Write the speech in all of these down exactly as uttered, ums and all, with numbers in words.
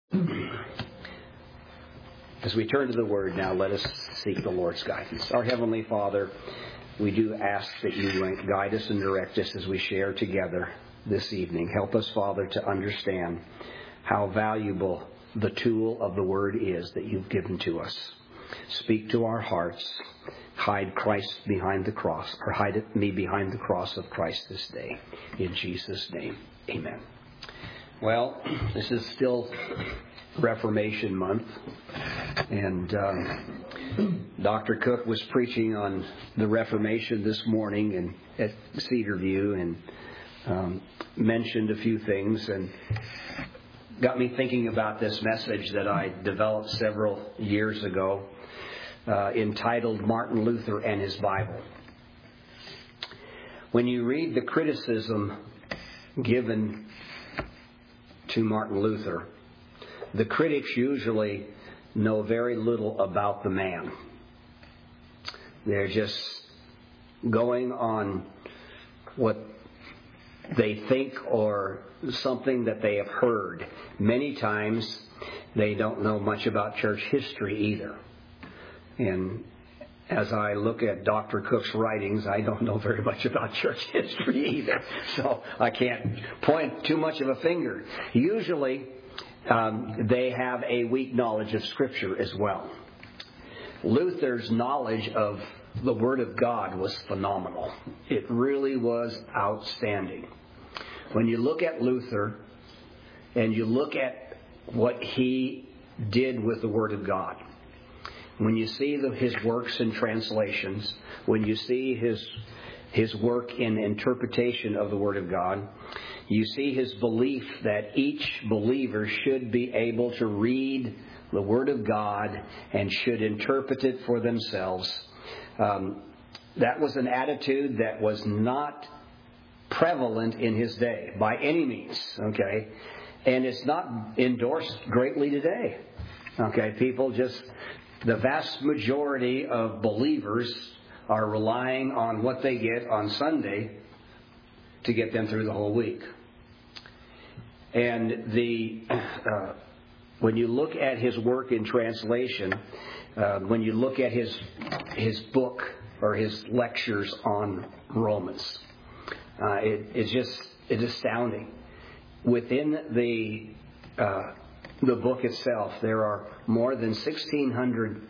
As we turn to the Word now, let us seek the Lord's guidance. Our Heavenly Father, we do ask that you guide us and direct us as we share together this evening. Help us, Father, to understand how valuable the tool of the Word is that you've given to us. Speak to our hearts. Hide Christ behind the cross, or hide me behind the cross of Christ this day. In Jesus' name, amen. Well, this is still Reformation Month, and um, Doctor Cook was preaching on the Reformation this morning and at Cedar View, and um, mentioned a few things, and got me thinking about this message that I developed several years ago, uh, entitled Martin Luther and His Bible. When you read the criticism given to Martin Luther, the critics usually know very little about the man. They're just going on what they think or something that they have heard. Many times they don't know much about church history either. And as I look at Doctor Cook's writings, I don't know very much about church history either. So I can't point too much of a finger. Usually, um, they have a weak knowledge of Scripture as well. Luther's knowledge of the Word of God was phenomenal. It really was outstanding. When you look at Luther and you look at what he did with the Word of God, when you see the, his works and translations, when you see his his work in interpretation of the Word of God, you see his belief that each believer should be able to read the Word of God and should interpret it for themselves. Um, that was an attitude that was not prevalent in his day by any means, okay? And it's not endorsed greatly today, okay? People just... The vast majority of believers are relying on what they get on Sunday to get them through the whole week. And the uh, when you look at his work in translation, uh, when you look at his his book or his lectures on Romans, uh, it, it's just it's astounding. Within the uh, The book itself, there are more than sixteen hundred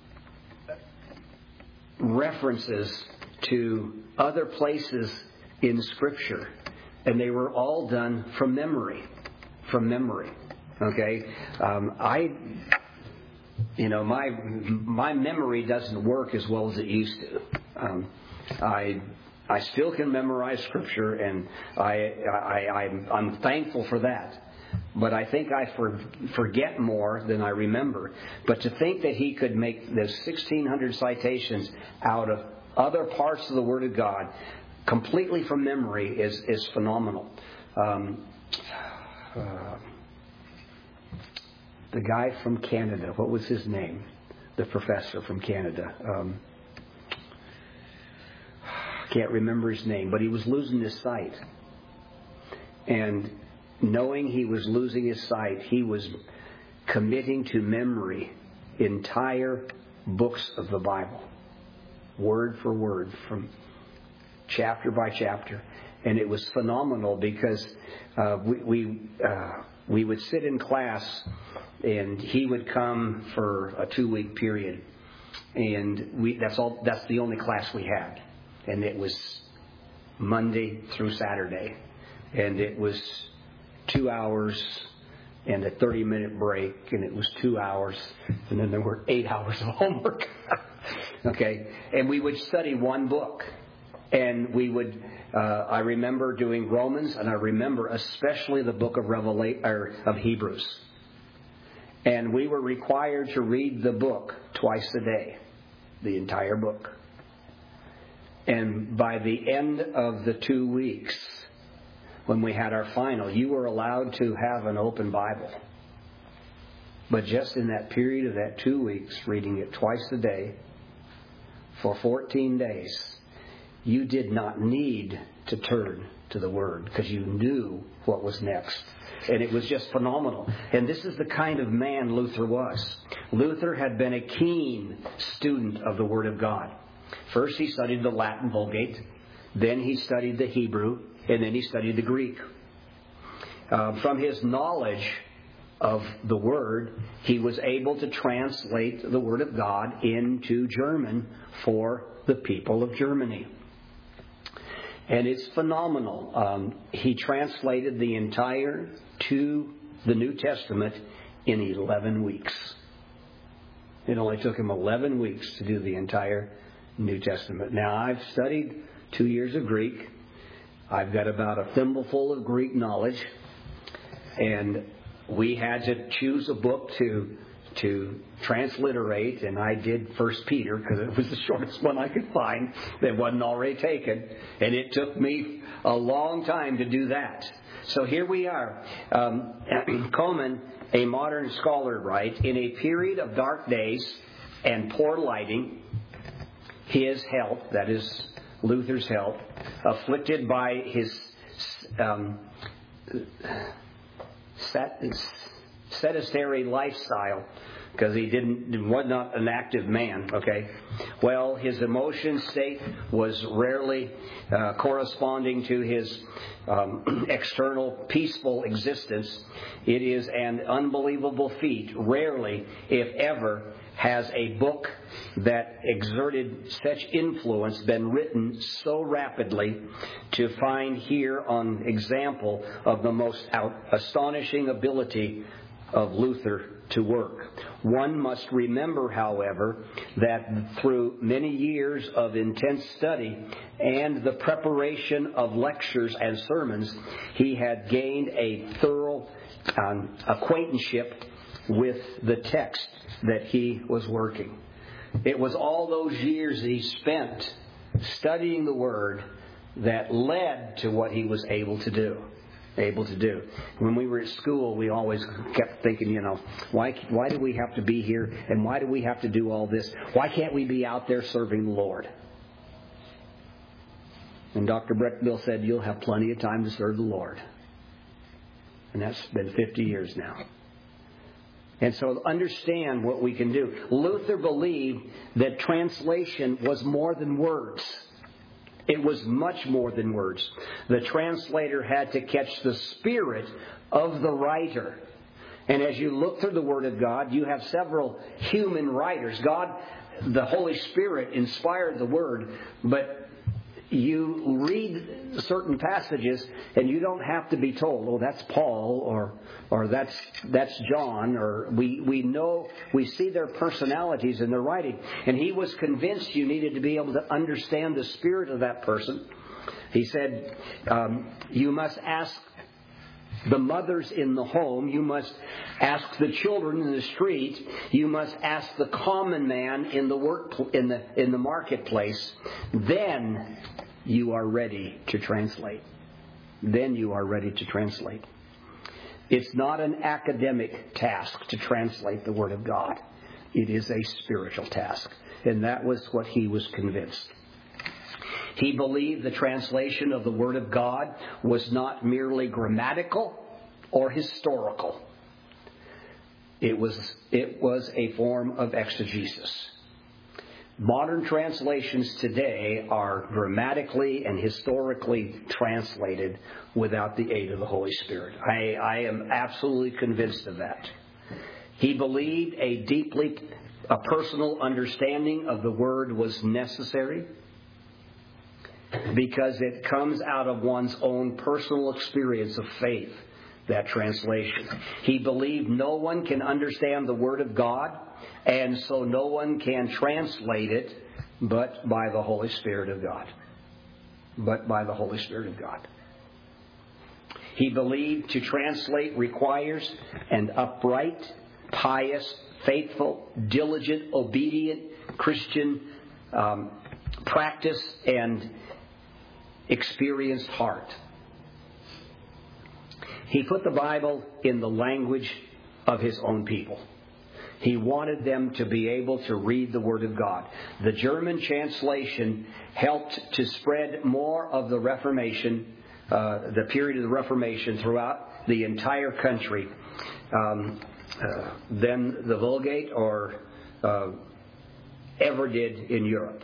references to other places in Scripture, and they were all done from memory. From memory, okay. Um, I, you know, my my memory doesn't work as well as it used to. Um, I. I still can memorize Scripture, and I, I, I'm, I'm thankful for that. But I think I for, forget more than I remember. But to think that he could make those sixteen hundred citations out of other parts of the Word of God completely from memory is, is phenomenal. Um, uh, the guy from Canada, what was his name? The professor from Canada. Um, can't remember his name, but he was losing his sight. And knowing he was losing his sight, he was committing to memory entire books of the Bible, word for word, from chapter by chapter. And it was phenomenal because uh, we we, uh, we would sit in class, and he would come for a two-week period, and we that's all that's the only class we had, and it was Monday through Saturday, and it was two hours and a thirty-minute break, and it was two hours, and then there were eight hours of homework. Okay, and we would study one book, and we would. Uh, I remember doing Romans, and I remember especially the book of Revelation or of Hebrews, and we were required to read the book twice a day, the entire book. And by the end of the two weeks, when we had our final, you were allowed to have an open Bible. But just in that period of that two weeks, reading it twice a day for fourteen days, you did not need to turn to the Word because you knew what was next. And it was just phenomenal. And this is the kind of man Luther was. Luther had been a keen student of the Word of God. First he studied the Latin Vulgate, then he studied the Hebrew, and then he studied the Greek. Uh, from his knowledge of the Word, he was able to translate the Word of God into German for the people of Germany. And it's phenomenal. Um, he translated the entire to the New Testament in eleven weeks. It only took him eleven weeks to do the entire New Testament. Now, I've studied two years of Greek. I've got about a thimbleful of Greek knowledge. And we had to choose a book to to transliterate, and I did First Peter because it was the shortest one I could find that wasn't already taken. And it took me a long time to do that. So here we are. Um, Coleman, a modern scholar, writes, in a period of dark days and poor lighting, his health, that is Luther's health, afflicted by his um, sedentary lifestyle, because he didn't was not an active man, okay? Well, his emotion state was rarely uh, corresponding to his um, external peaceful existence. It is an unbelievable feat. Rarely, if ever, has a book that exerted such influence been written so rapidly to find here an example of the most out- astonishing ability of Luther to work. One must remember, however, that through many years of intense study and the preparation of lectures and sermons, he had gained a thorough um, acquaintanceship with the text that he was working. It was all those years that he spent studying the Word that led to what he was able to do. Able to do. When we were at school, we always kept thinking, you know, why why do we have to be here, and why do we have to do all this? Why can't we be out there serving the Lord? And Doctor Breckbill said, you'll have plenty of time to serve the Lord. And that's been fifty years now. And so understand what we can do. Luther believed that translation was more than words. It was much more than words. The translator had to catch the spirit of the writer. And as you look through the Word of God, you have several human writers. God, the Holy Spirit, inspired the Word, but you read certain passages and you don't have to be told, oh, that's Paul, or or that's that's John, or we, we know, we see their personalities in their writing. And he was convinced you needed to be able to understand the spirit of that person. He said, um, you must ask the mothers in the home, you must ask the children in the street, you must ask the common man in the work in the in the marketplace. Then you are ready to translate. Then you are ready to translate. It's not an academic task to translate the Word of God. It is a spiritual task. And that was what he was convinced. He believed the translation of the Word of God was not merely grammatical or historical. It was, it was a form of exegesis. Modern translations today are grammatically and historically translated without the aid of the Holy Spirit. I, I am absolutely convinced of that. He believed a deeply a personal understanding of the Word was necessary because it comes out of one's own personal experience of faith, that translation. He believed no one can understand the Word of God, and so no one can translate it but by the Holy Spirit of God. But by the Holy Spirit of God. He believed to translate requires an upright, pious, faithful, diligent, obedient Christian um, practice and experienced heart. He put the Bible in the language of his own people. He wanted them to be able to read the Word of God. The German translation helped to spread more of the Reformation, uh, the period of the Reformation throughout the entire country um, uh, than the Vulgate or uh, ever did in Europe.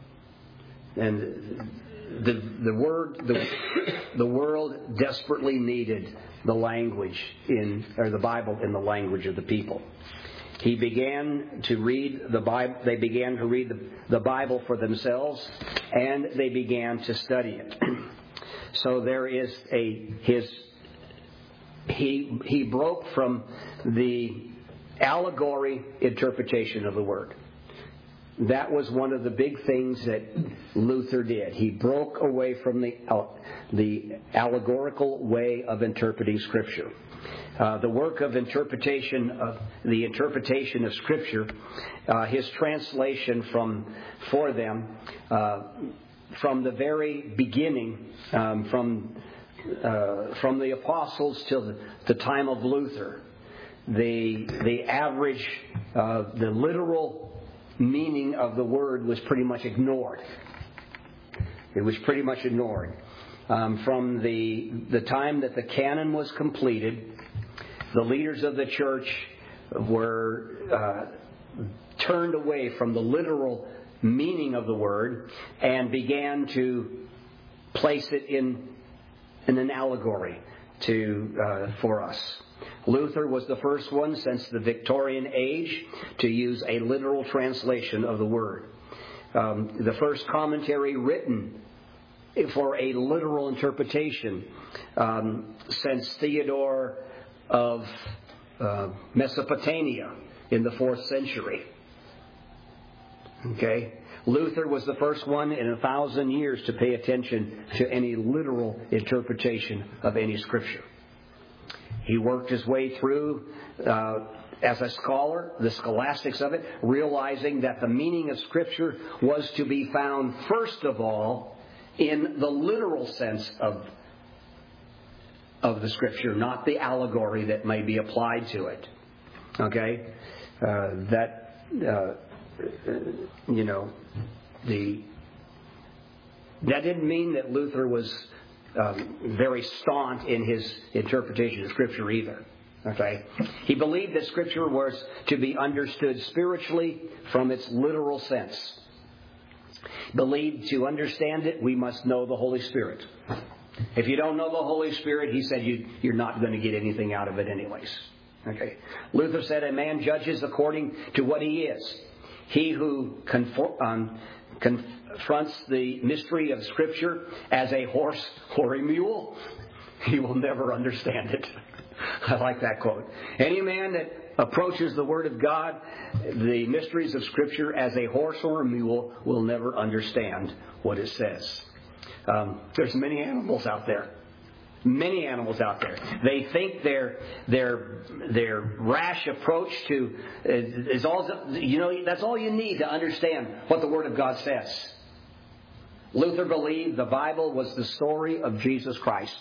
And the the word the the world desperately needed the language in or the Bible in the language of the people. He began to read the Bible. They began to read the, the Bible for themselves, and they began to study it. So there is a his he he broke from the allegory interpretation of the word. That was one of the big things that Luther did. He broke away from the uh, the allegorical way of interpreting Scripture. Uh, the work of interpretation of the interpretation of Scripture, uh, his translation from for them uh, from the very beginning, um, from uh, from the apostles till the, the time of Luther, the the average, uh, the literal meaning of the word was pretty much ignored. It was pretty much ignored. Um, from the the time that the canon was completed, the leaders of the church were uh, turned away from the literal meaning of the word and began to place it in, in an allegory to uh, for us. Luther was the first one since the Victorian age to use a literal translation of the word. Um, the first commentary written for a literal interpretation um, since Theodore of uh, Mesopotamia in the fourth century. Okay? Luther was the first one in a thousand years to pay attention to any literal interpretation of any scripture. He worked his way through uh, as a scholar, the scholastics of it, realizing that the meaning of Scripture was to be found first of all in the literal sense of, of the Scripture, not the allegory that may be applied to it. Okay? Uh, that, uh, you know, the that didn't mean that Luther was Um, very staunch in his interpretation of Scripture either. Okay, he believed that Scripture was to be understood spiritually from its literal sense. Believed to understand it, we must know the Holy Spirit. If you don't know the Holy Spirit, he said you, you're not going to get anything out of it anyways. Okay, Luther said a man judges according to what he is. He who conform, um, confronts the mystery of Scripture as a horse or a mule, he will never understand it. I like that quote. Any man that approaches the Word of God, the mysteries of Scripture, as a horse or a mule will never understand what it says. Um, there's many animals out there. Many animals out there. They think their their their rash approach to is all you know. That's all you need to understand what the Word of God says. Luther believed the Bible was the story of Jesus Christ,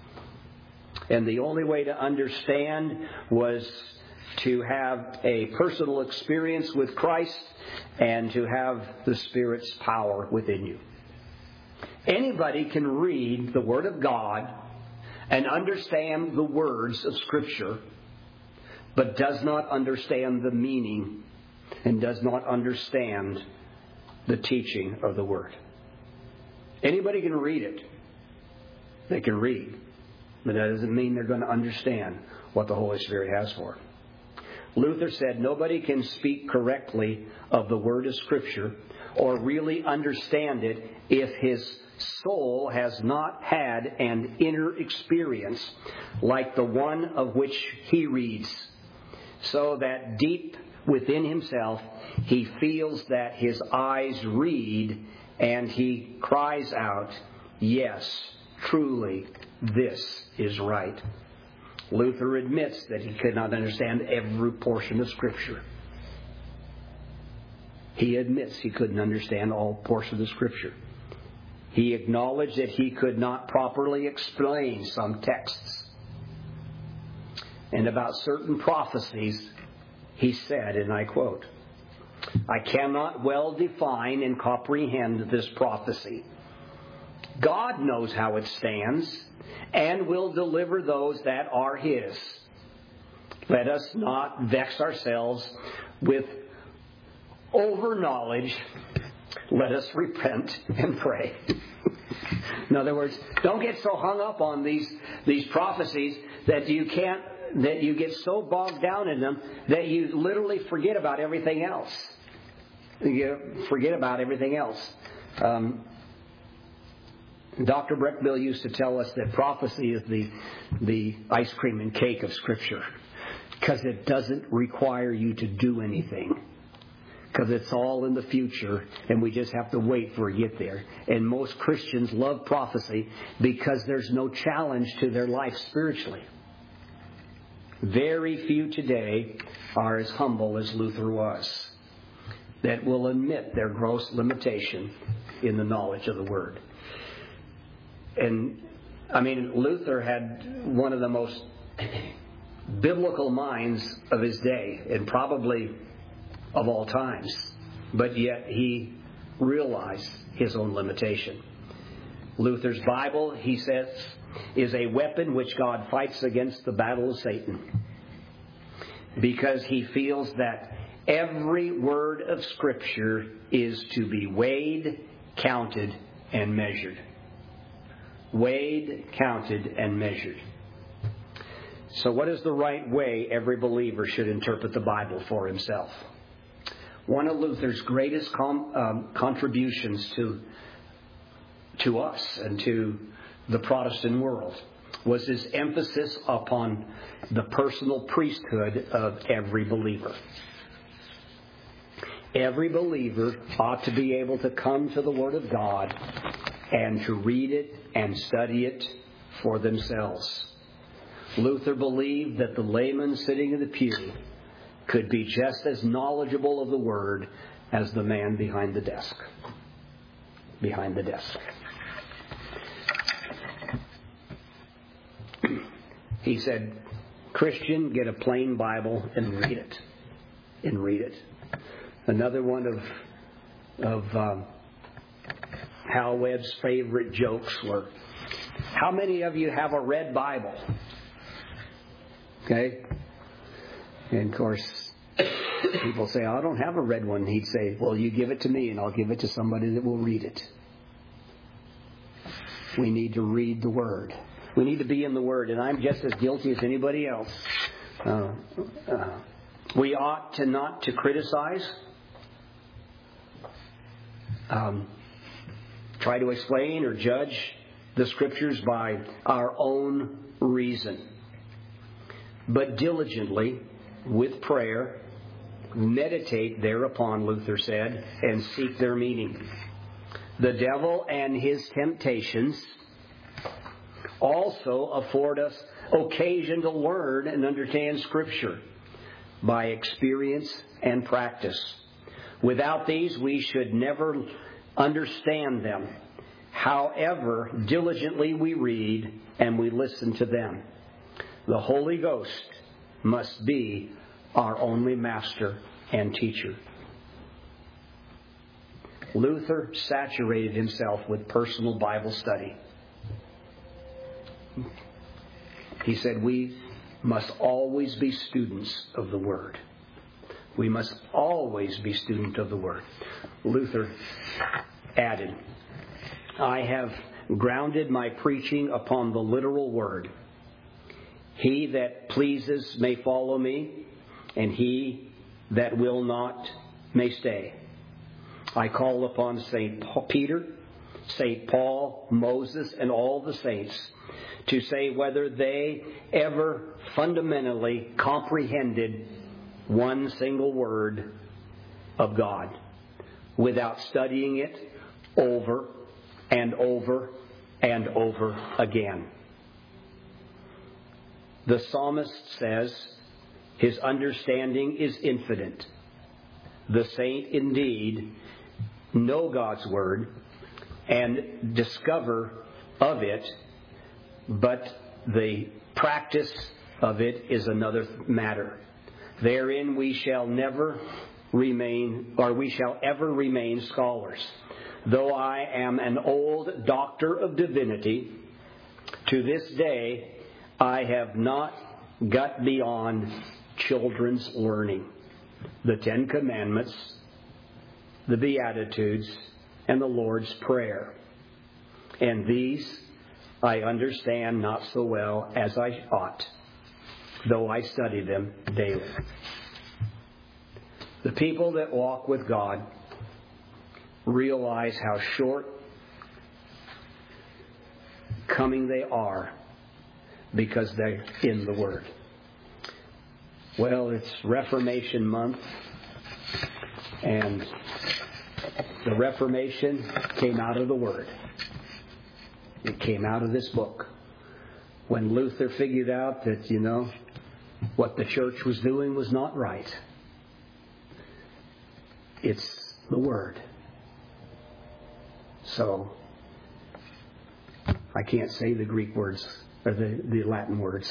and the only way to understand was to have a personal experience with Christ and to have the Spirit's power within you. Anybody can read the Word of God and understand the words of Scripture, but does not understand the meaning and does not understand the teaching of the Word. Anybody can read it. They can read. But that doesn't mean they're going to understand what the Holy Spirit has for them. Luther said nobody can speak correctly of the Word of Scripture or really understand it if his soul has not had an inner experience like the one of which he reads, so that deep within himself he feels that his eyes read and he cries out, "Yes, truly, this is right." Luther admits that he could not understand every portion of Scripture. He admits he couldn't understand all portions of Scripture. He acknowledged that he could not properly explain some texts. And about certain prophecies, he said, and I quote, "I cannot well define and comprehend this prophecy. God knows how it stands, and will deliver those that are His. Let us not vex ourselves with over-knowledge. Let us repent and pray. In other words, don't get so hung up on these, these prophecies that you can't, that you get so bogged down in them that you literally forget about everything else. You forget about everything else. Um, Doctor Breckbill used to tell us that prophecy is the, the ice cream and cake of Scripture, because it doesn't require you to do anything. Because it's all in the future, and we just have to wait for it to get there. And most Christians love prophecy because there's no challenge to their life spiritually. Very few today are as humble as Luther was, that will admit their gross limitation in the knowledge of the Word. And, I mean, Luther had one of the most biblical minds of his day, and probably of all times. But yet he realized his own limitation. Luther's Bible, he says, is a weapon which God fights against the battle of Satan, because he feels that every word of Scripture is to be weighed, counted, and measured. Weighed, counted, and measured. So what is the right way every believer should interpret the Bible for himself? One of Luther's greatest com, um, contributions to, to us and to the Protestant world was his emphasis upon the personal priesthood of every believer. Every believer ought to be able to come to the Word of God and to read it and study it for themselves. Luther believed that the layman sitting in the pew could be just as knowledgeable of the Word as the man behind the desk. Behind the desk. He said, Christian, get a plain Bible and read it. And read it. Another one of, of um, Hal Webb's favorite jokes were, how many of you have a red Bible? Okay? And of course, people say, I don't have a red one. He'd say, well, you give it to me and I'll give it to somebody that will read it. We need to read the Word. We need to be in the Word. And I'm just as guilty as anybody else. Uh, uh, we ought to not to criticize. Um, try to explain or judge the Scriptures by our own reason. But diligently, with prayer, meditate thereupon, Luther said, and seek their meaning. The devil and his temptations also afford us occasion to learn and understand Scripture by experience and practice. Without these, we should never understand them, however diligently we read and we listen to them. The Holy Ghost must be our only master and teacher. Luther saturated himself with personal Bible study. He said we must always be students of the Word. We must always be students of the Word. Luther added, I have grounded my preaching upon the literal Word. He that pleases may follow me, and he that will not may stay. I call upon Saint Peter, Saint Paul, Moses, and all the saints to say whether they ever fundamentally comprehended one single word of God without studying it over and over and over again. The psalmist says his understanding is infinite. The saint indeed know God's Word and discover of it, but the practice of it is another matter. Therein we shall never remain, or we shall ever remain scholars. Though I am an old doctor of divinity, To this day, I have not got beyond children's learning, the Ten Commandments, the Beatitudes, and the Lord's Prayer. And these I understand not so well as I ought, though I study them daily. The people that walk with God realize how short coming they are because they're in the Word. Well, it's Reformation month, and the Reformation came out of the Word. It came out of this book. When Luther figured out that, you know, what the church was doing was not right. It's the Word. So, I can't say the Greek words, or the, the Latin words.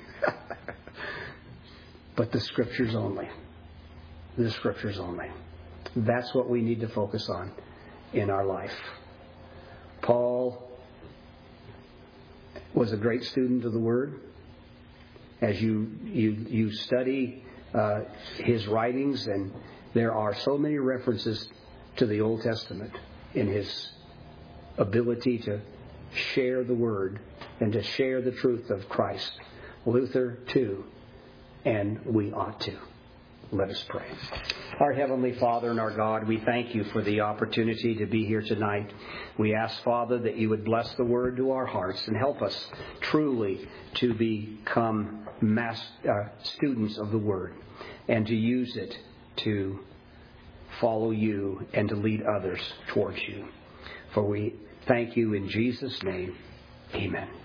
But the Scriptures only. The Scriptures only. That's what we need to focus on in our life. Paul was a great student of the Word. As you you you study uh, his writings, and there are so many references to the Old Testament in his ability to share the Word and to share the truth of Christ. Luther too, and we ought to. Let us pray. Our Heavenly Father and our God, we thank you for the opportunity to be here tonight. We ask, Father, that you would bless the Word to our hearts and help us truly to become mass, uh, students of the Word and to use it to follow you and to lead others towards you. For we thank you in Jesus' name. Amen.